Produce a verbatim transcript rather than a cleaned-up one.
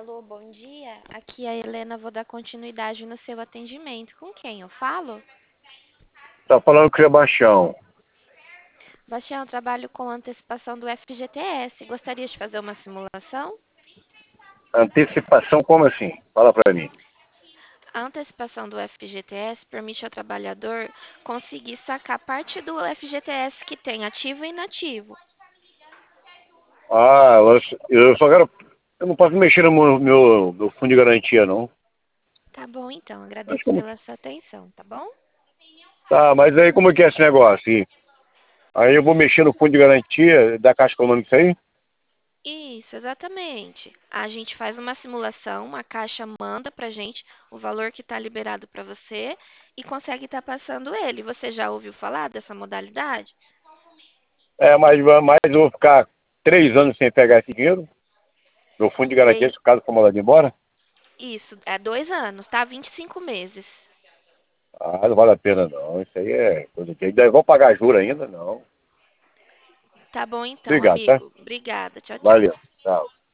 Alô, bom dia. Aqui é a Helena, vou dar continuidade no seu atendimento. Com quem eu falo? Tá falando com o Sebastião. Bastião, eu trabalho com antecipação do F G T S. Gostaria de fazer uma simulação? Antecipação como assim? Fala pra mim. A antecipação do F G T S permite ao trabalhador conseguir sacar parte do F G T S que tem ativo e inativo. Ah, eu eu só quero... Eu não posso mexer no meu, meu, meu fundo de garantia, não. Tá bom, então. Mas Agradeço como... pela sua atenção, tá bom? Tá, mas aí como é que é esse negócio? E aí eu vou mexer no fundo de garantia da Caixa Econômica aí? Isso, exatamente. A gente faz uma simulação, a Caixa manda pra gente o valor que está liberado para você e consegue estar passando ele. Você já ouviu falar dessa modalidade? É, mas, mas eu vou ficar três anos sem pegar esse dinheiro? Meu fundo de garantia, Três. se o caso for mandado embora? Isso, é dois anos, tá? Vinte e cinco meses. Ah, não vale a pena não. Isso aí é coisa que... Ainda vão pagar juros ainda? Não. Tá bom então, Obrigado, tá? amigo. Obrigada. Tchau, tchau. Valeu. Tchau.